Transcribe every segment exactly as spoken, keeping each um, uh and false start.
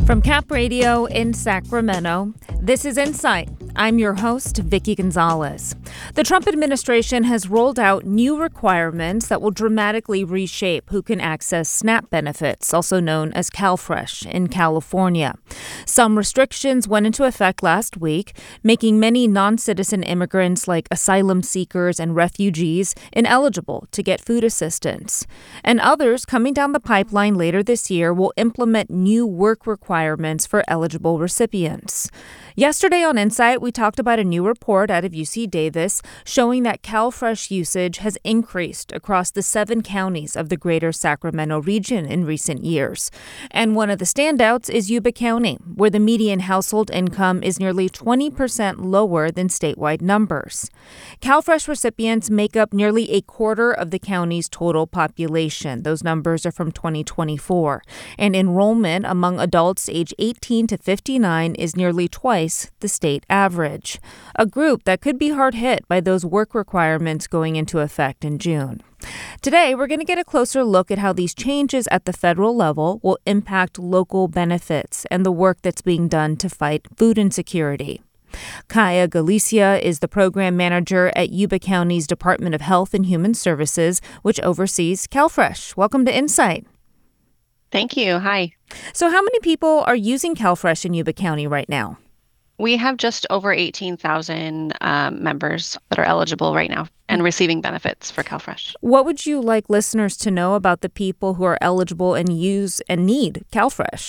From Cap Radio in Sacramento, this is Insight. I'm your host, Vicky Gonzalez. The Trump administration has rolled out new requirements that will dramatically reshape who can access SNAP benefits, also known as CalFresh, in California. Some restrictions went into effect last week, making many non-citizen immigrants like asylum seekers and refugees ineligible to get food assistance. And others coming down the pipeline later this year will implement new work requirements for eligible recipients. Yesterday on Insight, we talked about a new report out of U C Davis showing that CalFresh usage has increased across the seven counties of the greater Sacramento region in recent years. And one of the standouts is Yuba County, where the median household income is nearly twenty percent lower than statewide numbers. CalFresh recipients make up nearly a quarter of the county's total population. Those numbers are from twenty twenty-four. And enrollment among adults age eighteen to fifty-nine is nearly twice the state average, a group that could be hard hit by those work requirements going into effect in June. Today, we're going to get a closer look at how these changes at the federal level will impact local benefits and the work that's being done to fight food insecurity. Kaya Galicia is the program manager at Yuba County's Department of Health and Human Services, which oversees CalFresh. Welcome to Insight. Thank you. Hi. So how many people are using CalFresh in Yuba County right now? We have just over eighteen thousand um, members that are eligible right now and receiving benefits for CalFresh. What would you like listeners to know about the people who are eligible and use and need CalFresh?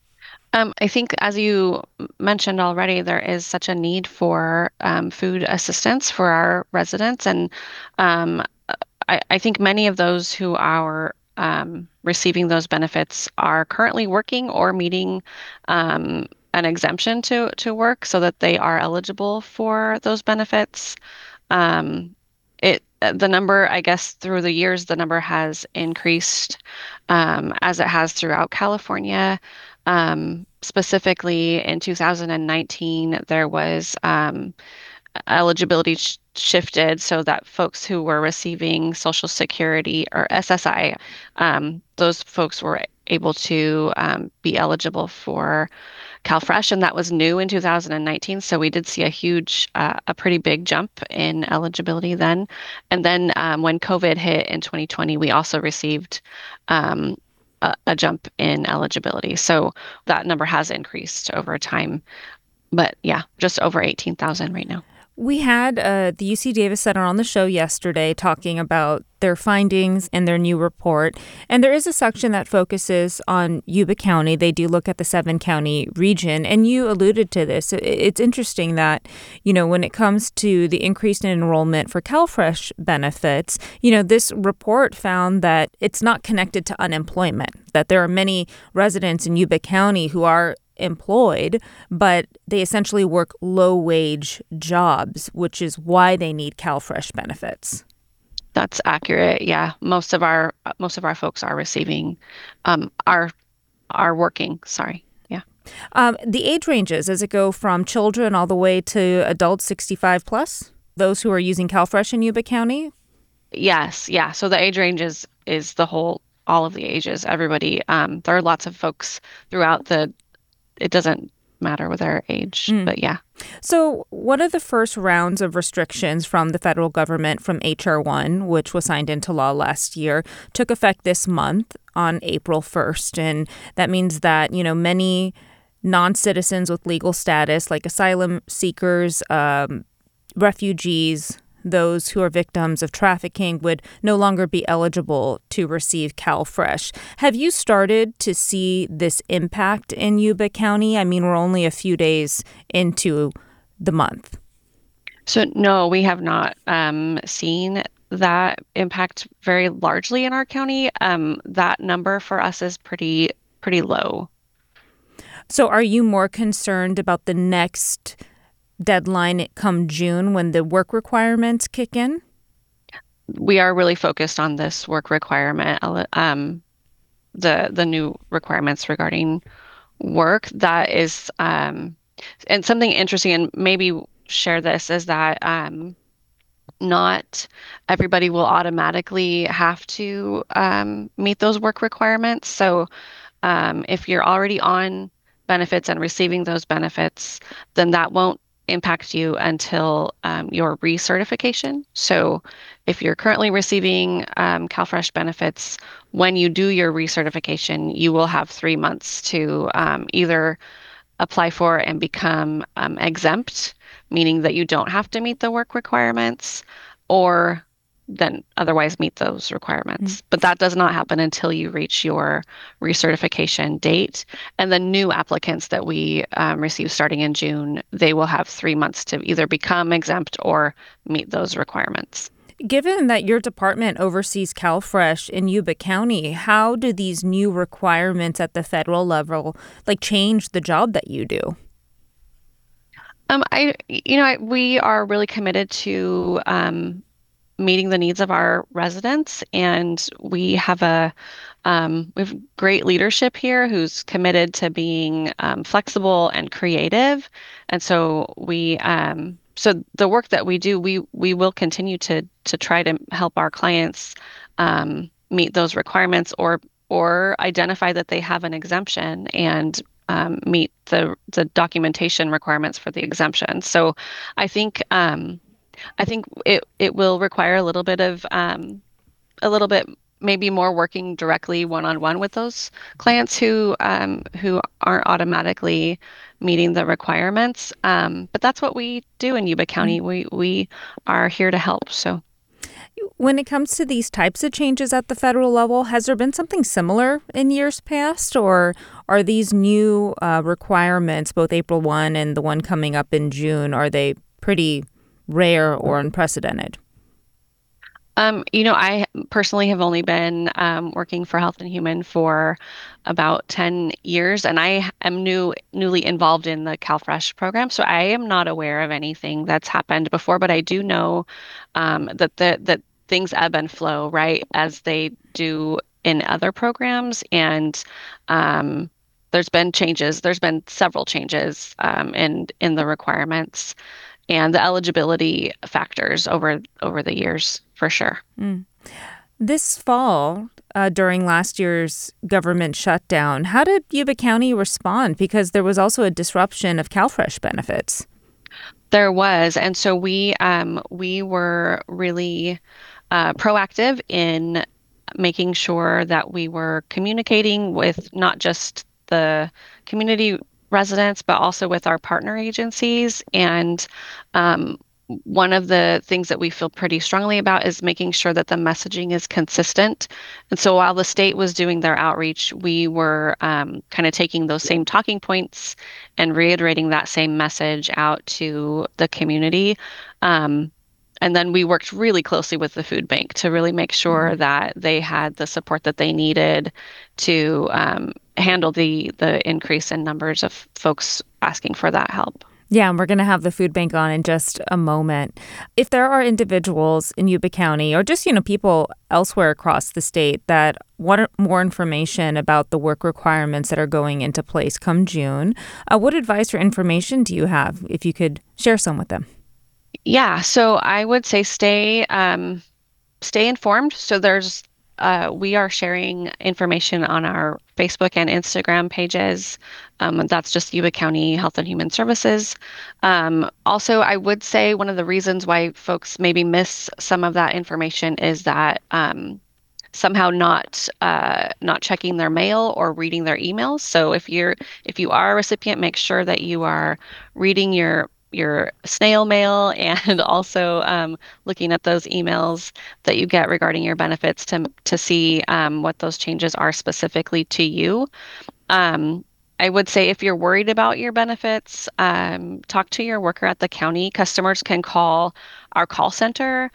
Um, I think, as you mentioned already, there is such a need for um, food assistance for our residents. And um, I, I think many of those who are um, receiving those benefits are currently working or meeting um an exemption to to work so that they are eligible for those benefits. Um, it the number, I guess, through the years, the number has increased um, as it has throughout California. Um, specifically in two thousand nineteen, there was um, eligibility sh- shifted so that folks who were receiving Social Security or S S I, um, those folks were able to um, be eligible for CalFresh, and that was new in two thousand nineteen. So we did see a huge, uh, a pretty big jump in eligibility then. And then um, when COVID hit in twenty twenty, we also received um, a, a jump in eligibility. So that number has increased over time. But yeah, just over eighteen thousand right now. We had uh, the U C Davis Center on the show yesterday talking about their findings and their new report. And there is a section that focuses on Yuba County. They do look at the seven-county region. And you alluded to this. It's interesting that, you know, when it comes to the increase in enrollment for CalFresh benefits, you know, this report found that it's not connected to unemployment, that there are many residents in Yuba County who are employed, but they essentially work low-wage jobs, which is why they need CalFresh benefits. That's accurate. Yeah, most of our most of our folks are receiving, um, are are working. Sorry. Yeah. Um, the age ranges, does it go from children all the way to adults sixty-five plus? Those who are using CalFresh in Yuba County? Yes. Yeah. So the age range is is the whole, all of the ages. Everybody. Um, there are lots of folks throughout the. It doesn't matter with their age, mm. but yeah. So one of the first rounds of restrictions from the federal government from H R one, which was signed into law last year, took effect this month on April first. And that means that, you know, many non-citizens with legal status, like asylum seekers, um, refugees, those who are victims of trafficking, would no longer be eligible to receive CalFresh. Have you started to see this impact in Yuba County? I mean, we're only a few days into the month. So no, we have not um, seen that impact very largely in our county. Um, that number for us is pretty pretty low. So are you more concerned about the next deadline come June when the work requirements kick in? We are really focused on this work requirement, um, the the new requirements regarding work. That is, um, and something interesting, and maybe share this, is that um, not everybody will automatically have to um, meet those work requirements. So um, if you're already on benefits and receiving those benefits, then that won't impact you until um, your recertification. So if you're currently receiving um, CalFresh benefits, when you do your recertification, you will have three months to um, either apply for and become um, exempt, meaning that you don't have to meet the work requirements, or then otherwise meet those requirements. But that does not happen until you reach your recertification date. And the new applicants that we um, receive starting in June, they will have three months to either become exempt or meet those requirements. Given that your department oversees CalFresh in Yuba County, how do these new requirements at the federal level like change the job that you do? Um, I, you know, I, we are really committed to um, meeting the needs of our residents, and we have a um, we have great leadership here who's committed to being um, flexible and creative, and so we um, so the work that we do, we we will continue to to try to help our clients um, meet those requirements or or identify that they have an exemption and um, meet the the documentation requirements for the exemption. So I think um, I think it it will require a little bit of um, a little bit maybe more working directly one-on-one with those clients who um, who aren't automatically meeting the requirements. Um, but that's what we do in Yuba County. We we are here to help. So When it comes to these types of changes at the federal level, has there been something similar in years past, or are these new uh, requirements, both April first and the one coming up in June, are they pretty rare or unprecedented? Um, you know, I personally have only been um, working for Health and Human for about ten years, and I am new, newly involved in the CalFresh program. So I am not aware of anything that's happened before, but I do know um, that the that things ebb and flow, right, as they do in other programs. And um, there's been changes. There's been several changes um, in in the requirements and the eligibility factors over over the years, for sure. Mm. This fall, uh, during last year's government shutdown, how did Yuba County respond? Because there was also a disruption of CalFresh benefits. There was, and so we um, we were really uh, proactive in making sure that we were communicating with not just the community residents, but also with our partner agencies. And um, one of the things that we feel pretty strongly about is making sure that the messaging is consistent. And so while the state was doing their outreach, we were um, kind of taking those same talking points and reiterating that same message out to the community. Um, and then we worked really closely with the food bank to really make sure that they had the support that they needed to um, handle the the increase in numbers of folks asking for that help. Yeah, and we're going to have the food bank on in just a moment. If there are individuals in Yuba County or just, you know, people elsewhere across the state that want more information about the work requirements that are going into place come June, uh, what advice or information do you have if you could share some with them? Yeah, so I would say stay um, stay informed. So there's uh, we are sharing information on our Facebook and Instagram pages. Um, and that's just Yuba County Health and Human Services. Um, also, I would say one of the reasons why folks maybe miss some of that information is that um, somehow not uh, not checking their mail or reading their emails. So if you're if you are a recipient, make sure that you are reading your your snail mail and also um, looking at those emails that you get regarding your benefits to to see um, what those changes are specifically to you. Um, I would say if you're worried about your benefits, um, talk to your worker at the county. Customers can call our call center,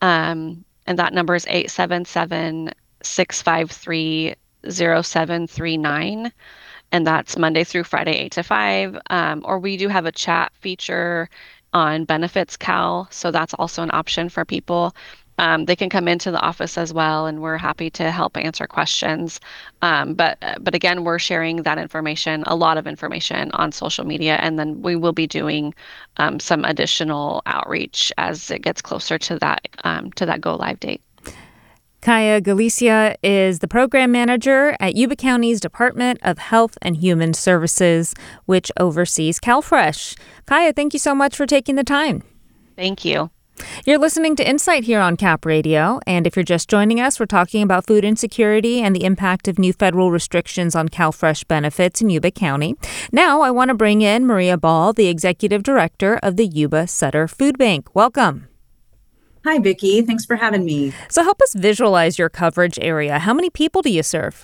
um, and that number is eight seven seven, six five three, zero seven three nine. And that's Monday through Friday, eight to five. Um, or we do have a chat feature on Benefits Cal, so that's also an option for people. Um, they can come into the office as well, and we're happy to help answer questions. Um, but but again, we're sharing that information, a lot of information on social media, and then we will be doing um, some additional outreach as it gets closer to that um, to that go live date. Kaya Galicia is the program manager at Yuba County's Department of Health and Human Services, which oversees CalFresh. Kaya, thank you so much for taking the time. Thank you. You're listening to Insight here on Cap Radio, and if you're just joining us, we're talking about food insecurity and the impact of new federal restrictions on CalFresh benefits in Yuba County. Now, I want to bring in Maria Ball, the executive director of the Yuba Sutter Food Bank. Welcome. Hi, Vicki. Thanks for having me. So help us visualize your coverage area. How many people do you serve?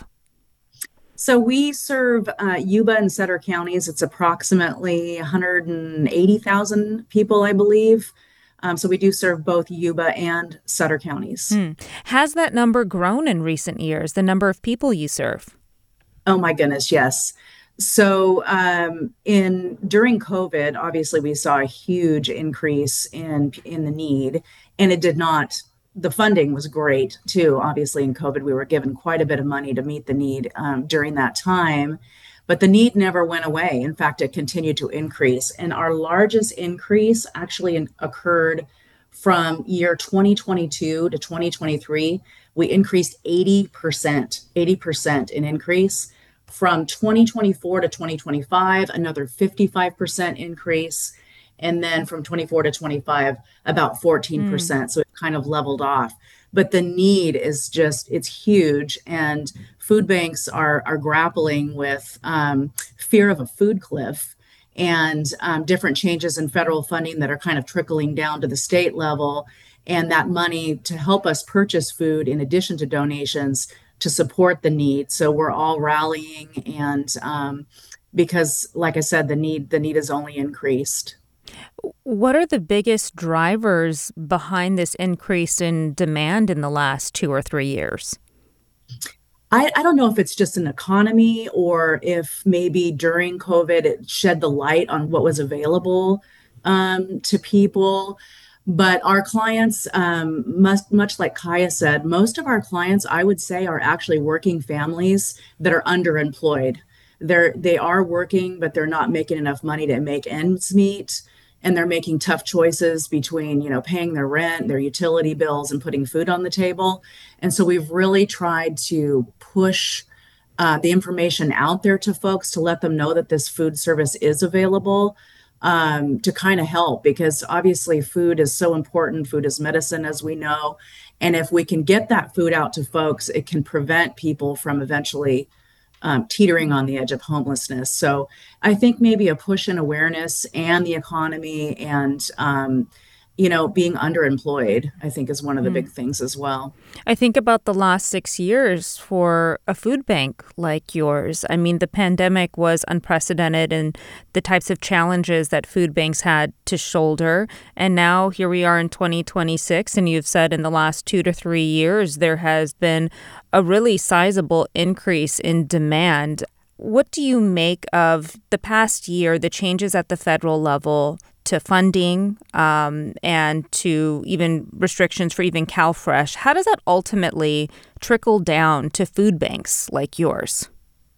So we serve uh, Yuba and Sutter counties. It's approximately one hundred eighty thousand people, I believe. Um, so we do serve both Yuba and Sutter counties. Hmm. Has that number grown in recent years, the number of people you serve? Oh, my goodness, yes. So um, in during COVID, obviously, we saw a huge increase in in the need, and it did not. The funding was great, too. Obviously, in COVID, we were given quite a bit of money to meet the need um, during that time. But the need never went away. In fact, it continued to increase. And our largest increase actually in, occurred from year twenty twenty-two to twenty twenty-three. We increased eighty percent, eighty percent in increase. From twenty twenty-four to twenty twenty-five, another fifty-five percent increase. And then from twenty-four to twenty-five, about fourteen percent. Mm. So it kind of leveled off. But the need is just, it's huge. And food banks are, are grappling with um, fear of a food cliff and um, different changes in federal funding that are kind of trickling down to the state level. And that money to help us purchase food in addition to donations to support the need. So we're all rallying. And um, because, like I said, the need, the need has only increased. What are the biggest drivers behind this increase in demand in the last two or three years? I, I don't know if it's just an economy or if maybe during COVID it shed the light on what was available um, to people. But our clients, um, must, much like Kaya said, most of our clients, I would say, are actually working families that are underemployed. They're, they are working, but they're not making enough money to make ends meet. And they're making tough choices between, you know, paying their rent, their utility bills, and putting food on the table. And so we've really tried to push uh, the information out there to folks to let them know that this food service is available, um, to kind of help, because obviously food is so important. Food is medicine, as we know. And if we can get that food out to folks, it can prevent people from eventually Um, teetering on the edge of homelessness. So I think maybe a push in awareness and the economy and, um, you know, being underemployed, I think is one of the mm. big things as well. I think about the last six years for a food bank like yours. I mean, the pandemic was unprecedented in the types of challenges that food banks had to shoulder. And now here we are in twenty twenty-six, and you've said in the last two to three years, there has been a really sizable increase in demand. What do you make of the past year, the changes at the federal level to funding um, and to even restrictions for even CalFresh? How does that ultimately trickle down to food banks like yours?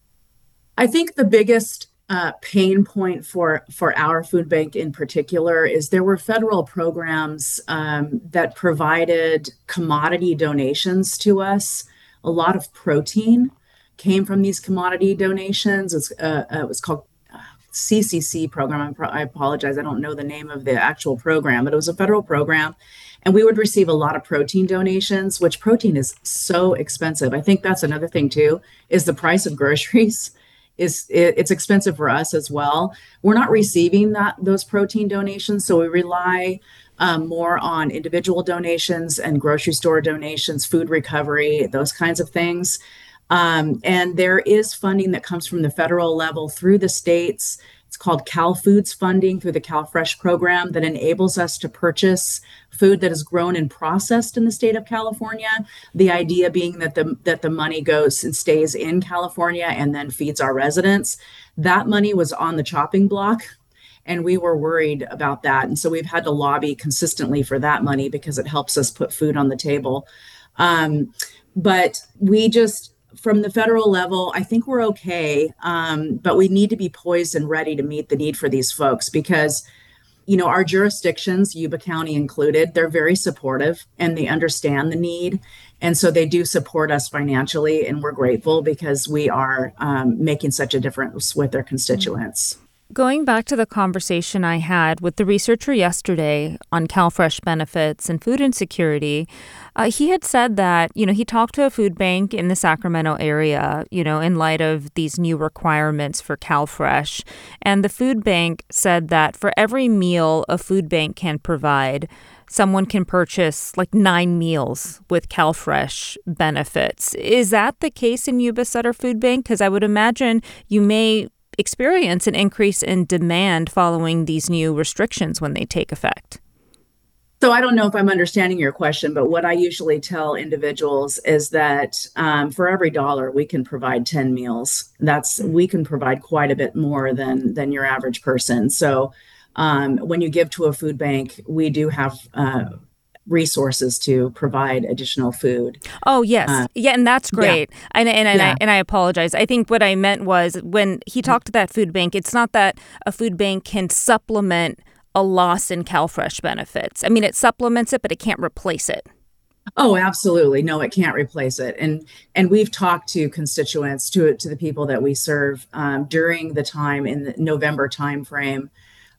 I think the biggest uh, pain point for, for our food bank in particular is there were federal programs um, that provided commodity donations to us. A lot of protein came from these commodity donations. It's, uh, uh, it was called C C C program. I'm pro- I apologize. I don't know the name of the actual program, but it was a federal program. And we would receive a lot of protein donations, which protein is so expensive. I think that's another thing, too, is the price of groceries. is it, It's expensive for us as well. We're not receiving that those protein donations, so we rely um, more on individual donations and grocery store donations, food recovery, those kinds of things. Um, and there is funding that comes from the federal level through the states. It's called Cal Foods funding through the CalFresh program that enables us to purchase food that is grown and processed in the state of California. The idea being that the that the money goes and stays in California and then feeds our residents. That money was on the chopping block, and we were worried about that. And so we've had to lobby consistently for that money because it helps us put food on the table. Um, but we just From the federal level, I think we're okay, um, but we need to be poised and ready to meet the need for these folks because you know, our jurisdictions, Yuba County included, they're very supportive and they understand the need. And so they do support us financially, and we're grateful because we are um, making such a difference with their constituents. Going back to the conversation I had with the researcher yesterday on CalFresh benefits and food insecurity, uh, he had said that, you know, he talked to a food bank in the Sacramento area, you know, in light of these new requirements for CalFresh. And the food bank said that for every meal a food bank can provide, someone can purchase like nine meals with CalFresh benefits. Is that the case in Yuba Sutter Food Bank? Because I would imagine you may experience an increase in demand following these new restrictions when they take effect. So I don't know if I'm understanding your question, but what I usually tell individuals is that um, for every dollar, we can provide ten meals. That's we can provide quite a bit more than than your average person. So um, when you give to a food bank, we do have uh, resources to provide additional food. Oh, yes. Uh, yeah, and that's great. Yeah. And and and, yeah. I, and I apologize. I think what I meant was when he talked to that food bank, it's not that a food bank can supplement a loss in CalFresh benefits. I mean, it supplements it, but it can't replace it. Oh, absolutely. No, it can't replace it. And and we've talked to constituents, to to the people that we serve um, during the time in the November timeframe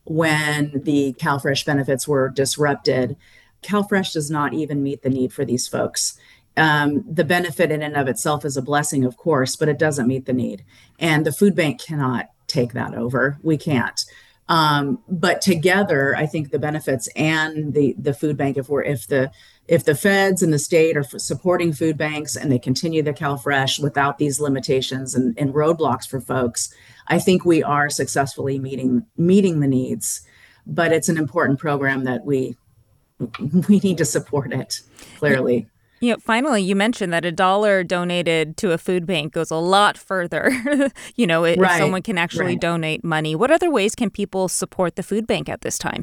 when the CalFresh benefits were disrupted. CalFresh does not even meet the need for these folks. Um, the benefit in and of itself is a blessing, of course, but it doesn't meet the need. And the food bank cannot take that over. We can't. Um, but together, I think the benefits and the the food bank, if we're if the if the feds and the state are supporting food banks and they continue the CalFresh without these limitations and, and roadblocks for folks, I think we are successfully meeting meeting the needs. But it's an important program that we we need to support it, clearly. You know, finally, you mentioned that a dollar donated to a food bank goes a lot further, you know, if right, someone can actually right. donate money. What other ways can people support the food bank at this time?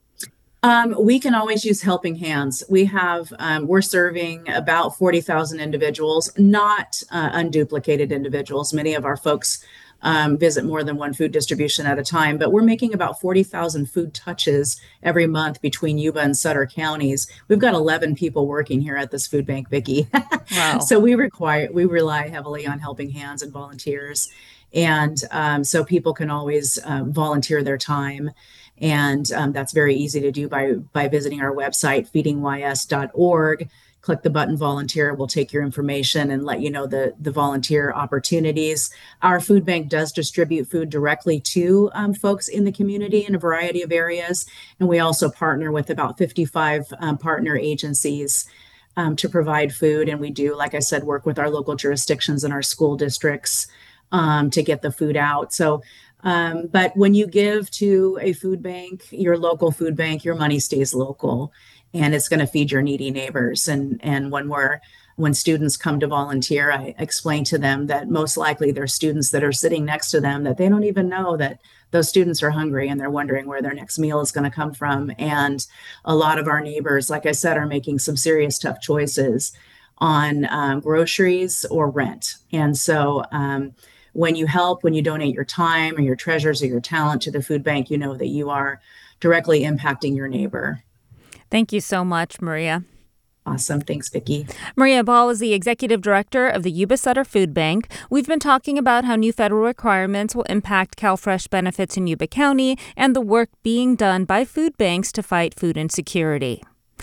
Um, we can always use Helping Hands. We have, um, we're serving about forty thousand individuals, not uh, unduplicated individuals. Many of our folks um, visit more than one food distribution at a time, but we're making about forty thousand food touches every month between Yuba and Sutter counties. We've got eleven people working here at this food bank, Vicki. Wow. So we require, we rely heavily on Helping Hands and volunteers. And um, so people can always uh, volunteer their time. And um, that's very easy to do by, by visiting our website, feeding y s dot org. Click the button volunteer. We'll take your information and let you know the, the volunteer opportunities. Our food bank does distribute food directly to um, folks in the community in a variety of areas. And we also partner with about fifty-five um, partner agencies um, to provide food. And we do, like I said, work with our local jurisdictions and our school districts um, to get the food out. So Um, but when you give to a food bank, your local food bank, your money stays local and it's going to feed your needy neighbors. And, and when we're, when students come to volunteer, I explain to them that most likely there's students that are sitting next to them that they don't even know that those students are hungry and they're wondering where their next meal is going to come from. And a lot of our neighbors, like I said, are making some serious tough choices on um, groceries or rent. And so, um, when you help, when you donate your time or your treasures or your talent to the food bank, you know that you are directly impacting your neighbor. Thank you so much, Maria. Awesome. Thanks, Vicki. Maria Ball is the executive director of the Yuba Sutter Food Bank. We've been talking about how new federal requirements will impact CalFresh benefits in Yuba County and the work being done by food banks to fight food insecurity.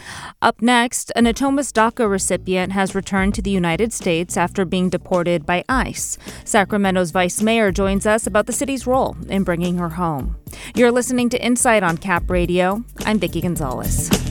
Up next, a Natomas DACA recipient has returned to the United States after being deported by ICE. Sacramento's vice mayor joins us about the city's role in bringing her home. You're listening to Insight on Cap Radio. I'm Vicki Gonzalez.